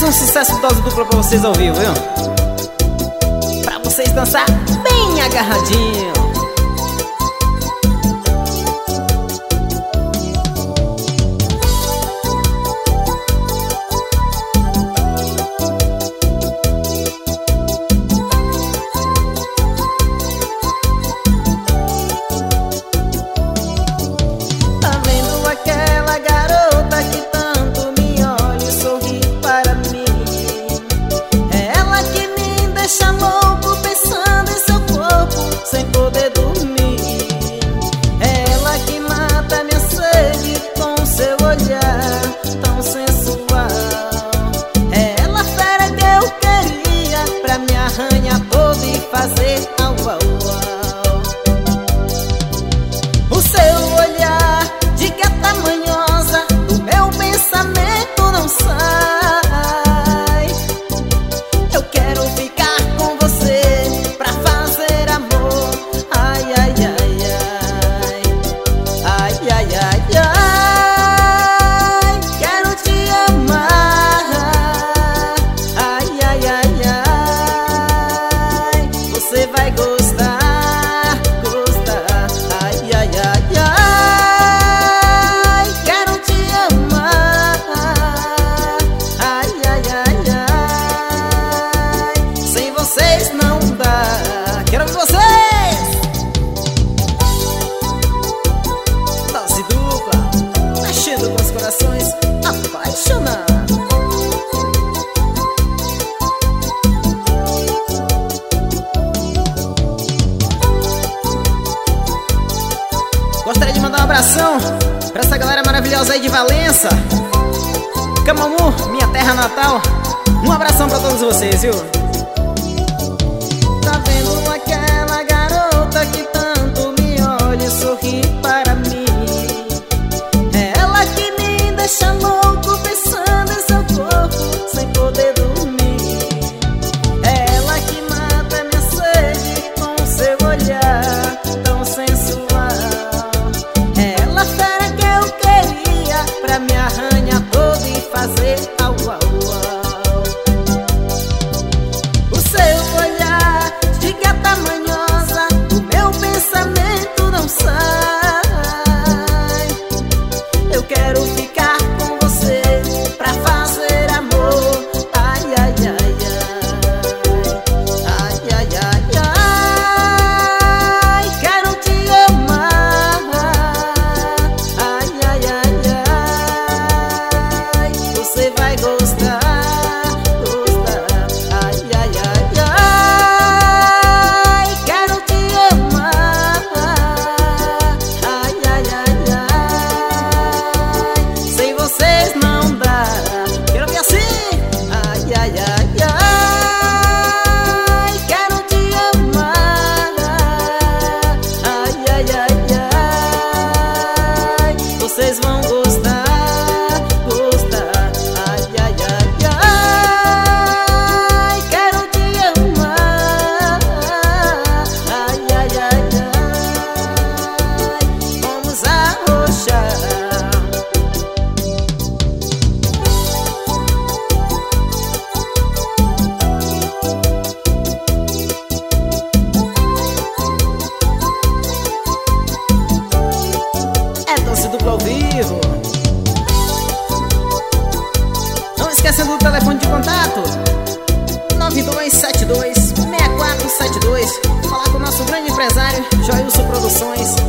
Mais um sucesso dose dupla pra vocês ao vivo, viu? Pra vocês dançar bem agarradinho. Fazer au, au, au. O seu olhar de gata manhosa do meu pensamento não sai. Eu quero ficar com você pra fazer amor. Ai, ai, ai, ai. Ai, ai, ai, ai. Quero te amar. Ai, ai, ai, ai. Você vai gostar, gostar. Ai, ai, ai, ai. Quero te amar. Ai, ai, ai, ai. Sem vocês não dá. Quero ver vocês. Dose dupla, mexendo com os corações apaixonados. Gostaria de mandar um abração pra essa galera maravilhosa aí de Valença, Camamu, minha terra natal. Um abração pra todos vocês, viu? Tá vendo aquela garota que tanto me olha e sorri para mim? É ela que me deixa louco pensando em seu corpo sem poder dormir. É ela que mata minha sede com seu olhar tão sensual. Pra me arranhar todo e fazer au, au, au. O seu olhar de gata manhosa do meu pensamento não sai. Eu quero ficar com você pra fazer amor. Ai, ai, ai, ai. Ai, ai, ai, ai. Quero te amar. Ai, ai, ai, ai. Você vai gostar, gostar. Ai, ai, ai, ai. Quero te amar. Ai, ai, ai, ai. Sem vocês não dá. Quero ver assim. Ai, ai, ai, ai. Quero te amar. Ai, ai, ai, ai. Vocês vão gostar. Ao vivo. Não esquecendo do telefone de contato 9272-6472. Falar com o nosso grande empresário Joilson Produções.